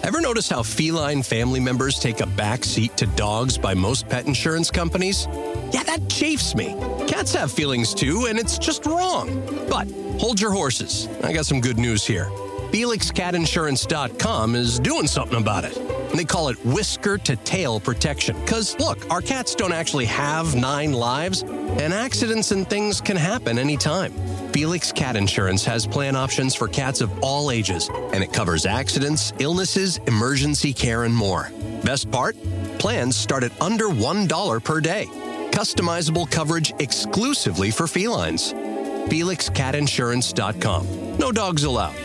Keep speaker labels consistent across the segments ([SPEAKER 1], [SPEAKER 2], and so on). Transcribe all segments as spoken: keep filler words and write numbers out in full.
[SPEAKER 1] Ever notice how feline family members take a back seat to dogs by most pet insurance companies? Yeah, that chafes me. Cats have feelings too, and it's just wrong. But hold your horses. I got some good news here. Felix Cat Insurance dot com is doing something about it. And they call it whisker-to-tail protection. Because, look, our cats don't actually have nine lives, and accidents and things can happen anytime. Felix Cat Insurance has plan options for cats of all ages, and it covers accidents, illnesses, emergency care, and more. Best part? Plans start at under one dollar per day. Customizable coverage exclusively for felines. Felix Cat Insurance dot com. No dogs allowed.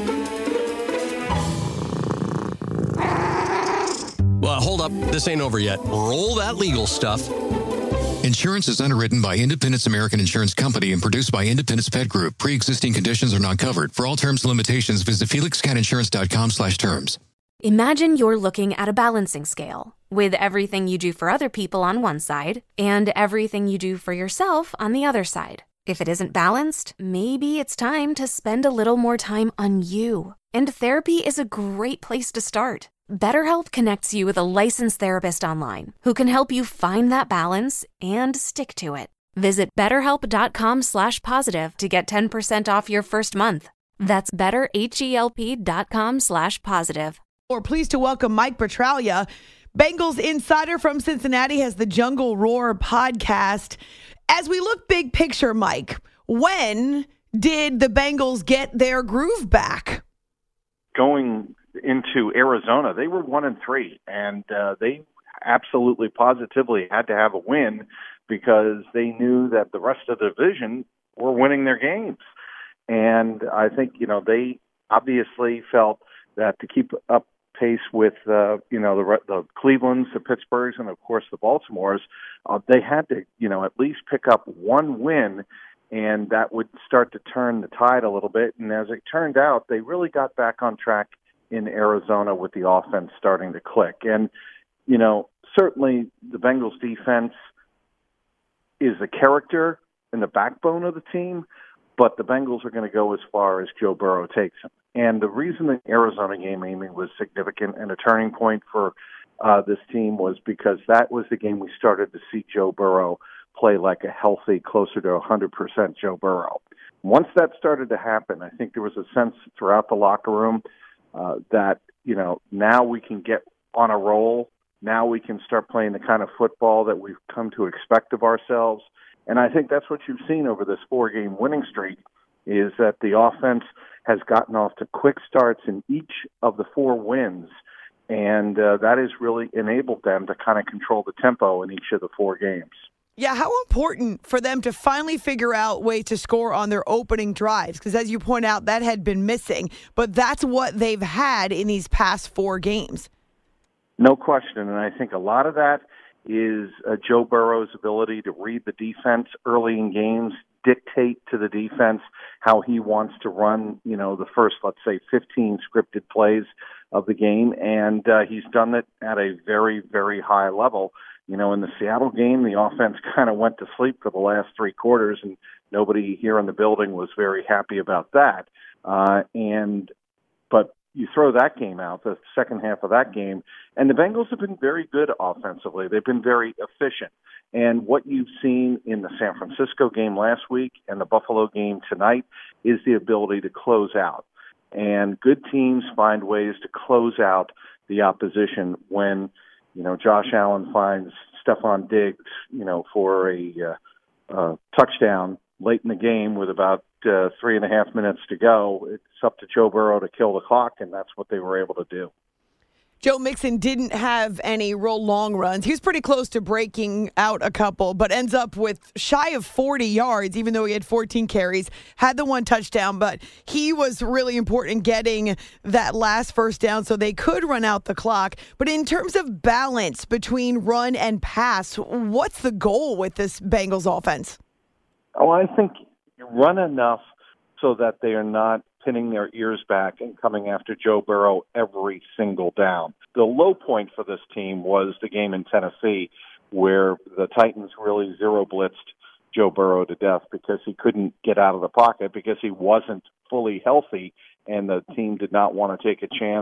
[SPEAKER 1] Well, hold up. This ain't over yet. Roll that legal stuff.
[SPEAKER 2] Insurance is underwritten by Independence American Insurance Company and produced by Independence Pet Group. Pre-existing conditions are not covered. For all terms and limitations, visit felix cat insurance dot com slash terms.
[SPEAKER 3] Imagine you're looking at a balancing scale with everything you do for other people on one side and everything you do for yourself on the other side. If it isn't balanced, maybe it's time to spend a little more time on you. And therapy is a great place to start. BetterHelp connects you with a licensed therapist online who can help you find that balance and stick to it. Visit betterhelp.com slash positive to get ten percent off your first month. That's betterhelp.com slash positive.
[SPEAKER 4] We're pleased to welcome Mike Petraglia, Bengals insider from Cincinnati, has the Jungle Roar podcast. As we look big picture, Mike, when did the Bengals get their groove back?
[SPEAKER 5] Going into Arizona, they were one and three, and uh, they absolutely positively had to have a win because they knew that the rest of the division were winning their games. And I think, you know, they obviously felt that to keep up pace with, uh, you know, the, the Clevelands, the Pittsburghs, and of course the Baltimores, uh, they had to, you know, at least pick up one win, and that would start to turn the tide a little bit. And as it turned out, they really got back on track in Arizona with the offense starting to click. And, you know, certainly the Bengals defense is the character and the backbone of the team, but the Bengals are going to go as far as Joe Burrow takes them. And the reason the Arizona game, Amy, was significant and a turning point for uh, this team was because that was the game we started to see Joe Burrow play like a healthy, closer to one hundred percent Joe Burrow. Once that started to happen, I think there was a sense throughout the locker room Uh, that, you know, now we can get on a roll. Now we can start playing the kind of football that we've come to expect of ourselves. And I think that's what you've seen over this four-game winning streak is that the offense has gotten off to quick starts in each of the four wins. And uh, that has really enabled them to kind of control the tempo in each of the four games.
[SPEAKER 4] Yeah, how important for them to finally figure out ways to score on their opening drives? Because as you point out, that had been missing. But that's what they've had in these past four games.
[SPEAKER 5] No question. And I think a lot of that is uh, Joe Burrow's ability to read the defense early in games, dictate to the defense how he wants to run, you know, the first, let's say, fifteen scripted plays of the game. And uh, he's done it at a very, very high level. You know, in the Seattle game, the offense kind of went to sleep for the last three quarters, and nobody here in the building was very happy about that. Uh, and but you throw that game out, the second half of that game, and the Bengals have been very good offensively. They've been very efficient. And what you've seen in the San Francisco game last week and the Buffalo game tonight is the ability to close out. And good teams find ways to close out the opposition when, you know, Josh Allen finds Stephon Diggs, you know, for a uh, uh, touchdown late in the game with about uh, three and a half minutes to go. It's up to Joe Burrow to kill the clock, and that's what they were able to do.
[SPEAKER 4] Joe Mixon didn't have any real long runs. He was pretty close to breaking out a couple, but ends up with shy of forty yards, even though he had fourteen carries, had the one touchdown. But he was really important in getting that last first down so they could run out the clock. But in terms of balance between run and pass, what's the goal with this Bengals offense?
[SPEAKER 5] Oh, I think you run enough so that they are not pinning their ears back and coming after Joe Burrow every single down. The low point for this team was the game in Tennessee where the Titans really zero blitzed Joe Burrow to death because he couldn't get out of the pocket because he wasn't fully healthy, and the team did not want to take a chance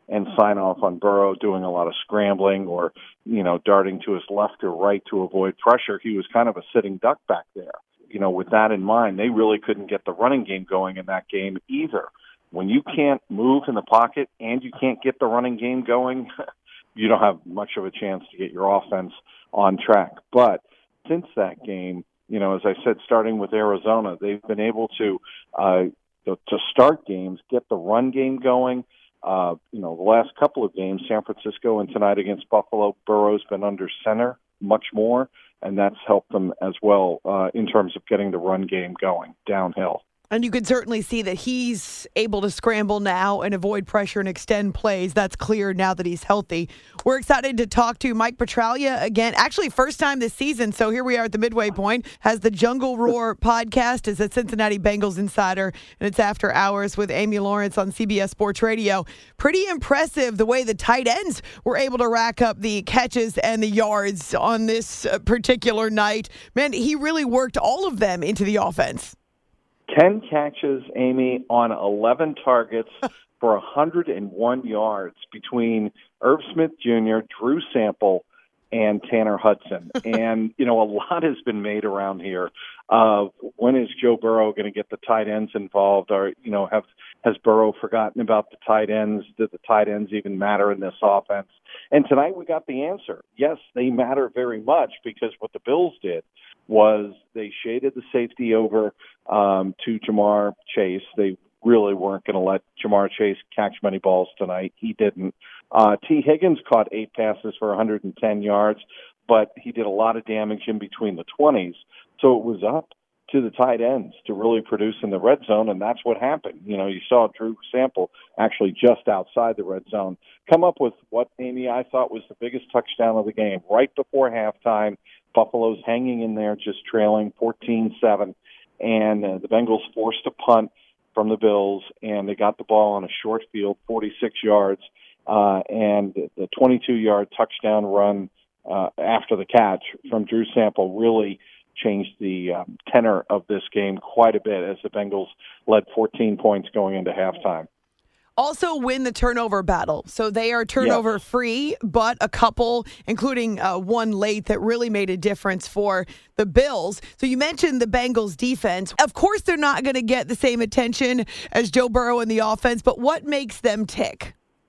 [SPEAKER 5] and sign off on Burrow doing a lot of scrambling or, you know, darting to his left or right to avoid pressure. He was kind of a sitting duck back there. You know, with that in mind, they really couldn't get the running game going in that game either. When you can't move in the pocket and you can't get the running game going, you don't have much of a chance to get your offense on track. But since that game, you know, as I said, starting with Arizona, they've been able to uh, to start games, get the run game going. Uh, you know, the last couple of games, San Francisco and tonight against Buffalo, Burrow's been under center much more, and that's helped them as well uh, in terms of getting the run game going downhill.
[SPEAKER 4] And you can certainly see that he's able to scramble now and avoid pressure and extend plays. That's clear now that he's healthy. We're excited to talk to Mike Petraglia again. Actually, first time this season, so here we are at the midway point. Has the Jungle Roar podcast, is a Cincinnati Bengals insider, and it's After Hours with Amy Lawrence on C B S Sports Radio. Pretty impressive the way the tight ends were able to rack up the catches and the yards on this particular night. Man, he really worked all of them into the offense.
[SPEAKER 5] ten catches, Amy, on eleven targets for one hundred one yards between Irv Smith Junior, Drew Sample, and Tanner Hudson. And, you know, a lot has been made around here of when is Joe Burrow going to get the tight ends involved? Or, you know, have has Burrow forgotten about the tight ends? Do the tight ends even matter in this offense? And tonight we got the answer. Yes, they matter very much, because what the Bills did was they shaded the safety over um, to Jamar Chase. They really weren't going to let Jamar Chase catch many balls tonight. He didn't. Uh, T. Higgins caught eight passes for one hundred ten yards, but he did a lot of damage in between the twenties. So it was up to the tight ends to really produce in the red zone, and that's what happened. You know, you saw Drew Sample actually just outside the red zone come up with what, Amy, I thought was the biggest touchdown of the game. Right before halftime, Buffalo's hanging in there, just trailing fourteen seven, and uh, the Bengals forced a punt from the Bills, and they got the ball on a short field, forty-six yards, uh, and the twenty-two-yard touchdown run uh, after the catch from Drew Sample really changed the um, tenor of this game quite a bit as the Bengals led fourteen points going into halftime.
[SPEAKER 4] Also win the turnover battle. So they are turnover yes. free, but a couple, including uh, one late, that really made a difference for the Bills. So you mentioned the Bengals defense. Of course, they're not going to get the same attention as Joe Burrow in the offense, but what makes them tick?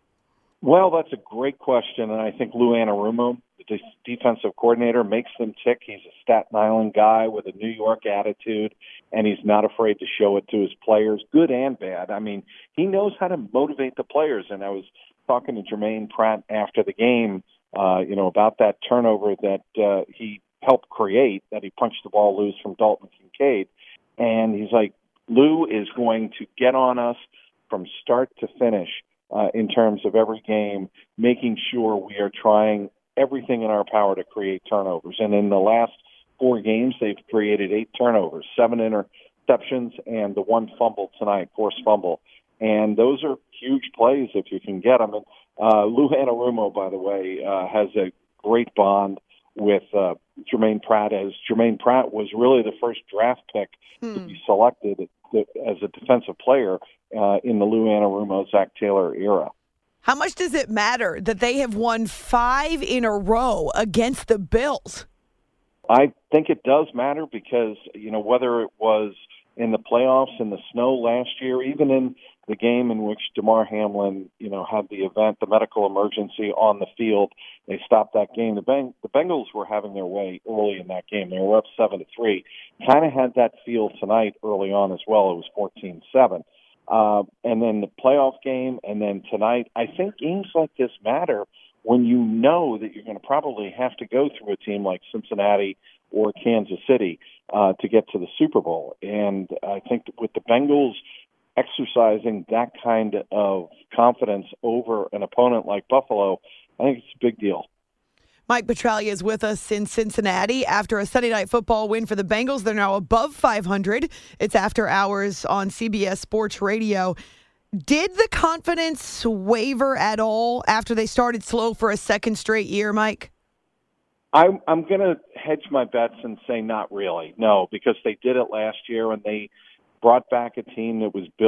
[SPEAKER 5] Well, that's a great question, and I think Lou Anarumo, the defensive coordinator, makes them tick. He's a Staten Island guy with a New York attitude, and he's not afraid to show it to his players, good and bad. I mean, he knows how to motivate the players, and I was talking to Jermaine Pratt after the game, uh, you know, about that turnover that uh, he helped create, that he punched the ball loose from Dalton Kincaid, and he's like, Lou is going to get on us from start to finish uh, in terms of every game, making sure we are trying everything in our power to create turnovers. And in the last four games, they've created eight turnovers, seven interceptions, and the one fumble tonight, forced fumble. And those are huge plays if you can get them. And uh, Lou Anarumo, by the way, uh, has a great bond with uh, Jermaine Pratt, as Jermaine Pratt was really the first draft pick hmm. to be selected as a defensive player uh, in the Lou Anarumo, Zach Taylor era.
[SPEAKER 4] How much does it matter that they have won five in a row against the Bills?
[SPEAKER 5] I think it does matter because, you know, whether it was in the playoffs in the snow last year, even in the game in which Damar Hamlin, you know, had the event, the medical emergency on the field, they stopped that game. The, Beng- the Bengals were having their way early in that game. They were up seven to three. Kind of had that feel tonight early on as well. It was fourteen seven. Uh, and then the playoff game, and then tonight. I think games like this matter when you know that you're going to probably have to go through a team like Cincinnati or Kansas City uh, to get to the Super Bowl. And I think with the Bengals exercising that kind of confidence over an opponent like Buffalo, I think it's a big deal.
[SPEAKER 4] Mike Petraglia is with us in Cincinnati. After a Sunday Night Football win for the Bengals, they're now above five hundred. It's After Hours on C B S Sports Radio. Did the confidence waver at all after they started slow for a second straight year, Mike?
[SPEAKER 5] I'm, I'm going to hedge my bets and say not really. No, because they did it last year and they brought back a team that was built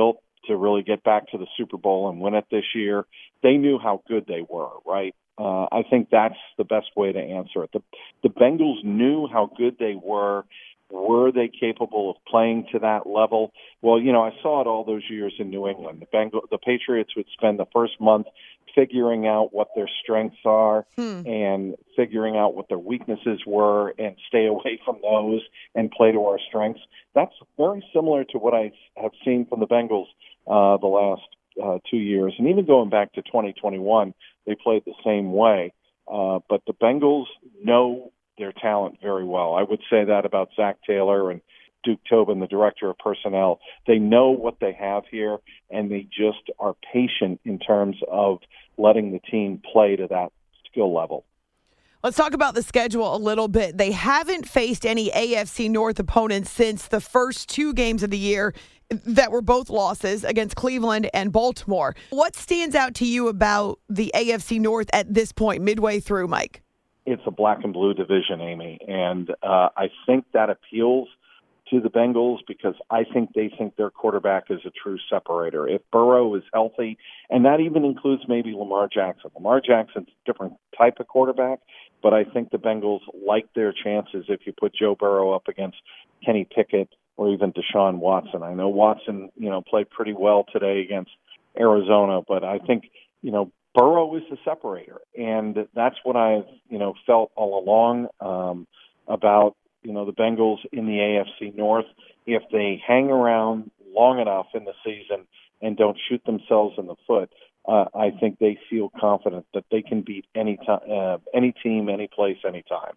[SPEAKER 5] to really get back to the Super Bowl and win it this year. They knew how good they were, right? Uh, I think that's the best way to answer it. The, the Bengals knew how good they were. Were they capable of playing to that level? Well, you know, I saw it all those years in New England. The Bengal, the Patriots would spend the first month figuring out what their strengths are hmm. and figuring out what their weaknesses were and stay away from those and play to our strengths. That's very similar to what I have seen from the Bengals uh, the last uh, two years. And even going back to twenty twenty-one, they played the same way. Uh, but the Bengals know their talent very well. I would say that about Zach Taylor and Duke Tobin, the director of personnel. They know what they have here, and they just are patient in terms of letting the team play to that skill level.
[SPEAKER 4] Let's talk about the schedule a little bit. They haven't faced any A F C North opponents since the first two games of the year that were both losses against Cleveland and Baltimore. What stands out to you about the A F C North at this point, midway through, Mike?
[SPEAKER 5] It's a black and blue division, Amy, and uh, I think that appeals to the Bengals because I think they think their quarterback is a true separator. If Burrow is healthy, and that even includes maybe Lamar Jackson. Lamar Jackson's a different type of quarterback, but I think the Bengals like their chances if you put Joe Burrow up against Kenny Pickett or even Deshaun Watson. I know Watson, you know, played pretty well today against Arizona, but I think, you know, Burrow is the separator, and that's what I've, you know, felt all along um, about, you know, the Bengals in the A F C North. If they hang around long enough in the season and don't shoot themselves in the foot, uh, I think they feel confident that they can beat any time, uh, any team, any place, any time.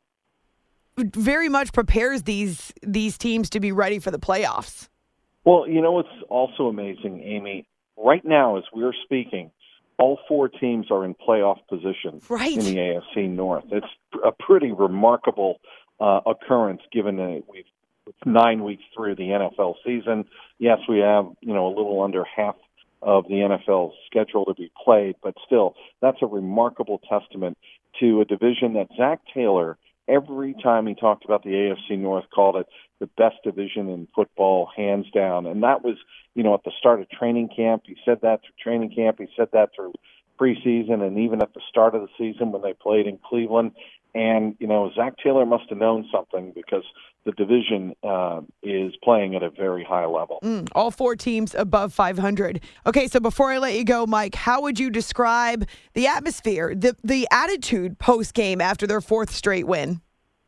[SPEAKER 4] Very much prepares these these teams to be ready for the playoffs.
[SPEAKER 5] Well, you know what's also amazing, Amy? Right now, as we're speaking, all four teams are in playoff position
[SPEAKER 4] right.
[SPEAKER 5] in the A F C North. It's a pretty remarkable uh, occurrence given that we've nine weeks through the N F L season. Yes, we have, you know, a little under half of the N F L schedule to be played, but still, that's a remarkable testament to a division that Zach Taylor, every time he talked about the A F C North, called it the best division in football, hands down. And that was, you know, at the start of training camp. He said that through training camp. He said that through preseason and even at the start of the season when they played in Cleveland. And, you know, Zach Taylor must have known something because the division uh, is playing at a very high level.
[SPEAKER 4] Mm, all four teams above five hundred. Okay, so before I let you go, Mike, how would you describe the atmosphere, the, the attitude post-game after their fourth straight win?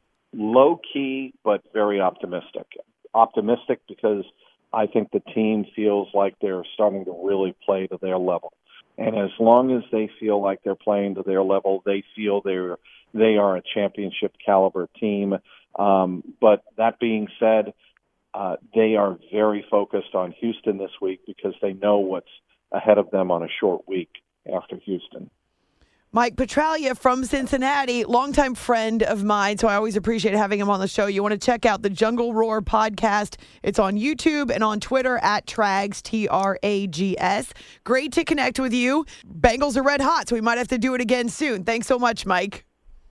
[SPEAKER 5] Low-key, but very optimistic. Optimistic because I think the team feels like they're starting to really play to their level. And as long as they feel like they're playing to their level, they feel they're they are a championship caliber team. Um, but that being said, uh, they are very focused on Houston this week because they know what's ahead of them on a short week after Houston.
[SPEAKER 4] Mike Petraglia from Cincinnati, longtime friend of mine, so I always appreciate having him on the show. You want to check out the Jungle Roar podcast. It's on YouTube and on Twitter at Trags, T R A G S. Great to connect with you. Bengals are red hot, so we might have to do it again soon. Thanks so much, Mike.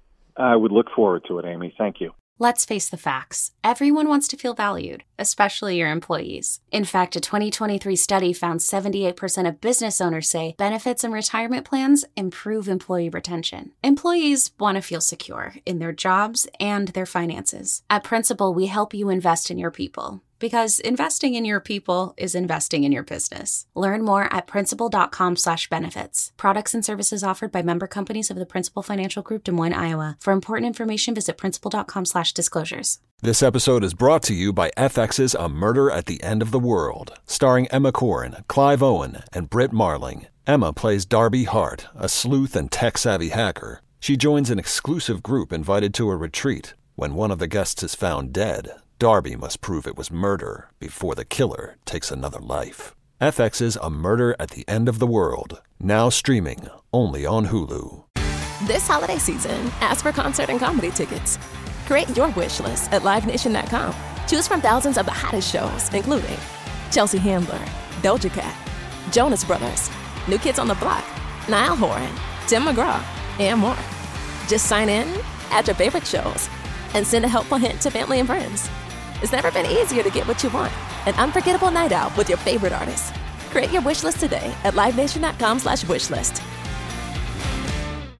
[SPEAKER 5] I would look forward to it, Amy. Thank you.
[SPEAKER 6] Let's face the facts. Everyone wants to feel valued, especially your employees. In fact, a twenty twenty-three study found seventy-eight percent of business owners say benefits and retirement plans improve employee retention. Employees want to feel secure in their jobs and their finances. At Principal, we help you invest in your people. Because investing in your people is investing in your business. Learn more at principal.com slash benefits. Products and services offered by member companies of the Principal Financial Group, Des Moines, Iowa. For important information, visit principal.com slash disclosures.
[SPEAKER 7] This episode is brought to you by F X's A Murder at the End of the World, starring Emma Corrin, Clive Owen, and Britt Marling. Emma plays Darby Hart, a sleuth and tech-savvy hacker. She joins an exclusive group invited to a retreat. When one of the guests is found dead, Darby must prove it was murder before the killer takes another life. F X's A Murder at the End of the World, now streaming only on Hulu.
[SPEAKER 8] This holiday season, ask for concert and comedy tickets. Create your wish list at live nation dot com. Choose from thousands of the hottest shows, including Chelsea Handler, Doja Cat, Jonas Brothers, New Kids on the Block, Niall Horan, Tim McGraw, and more. Just sign in, add your favorite shows, and send a helpful hint to family and friends. It's never been easier to get what you want. An unforgettable night out with your favorite artists. Create your wish list today at LiveNation.com slash wish list.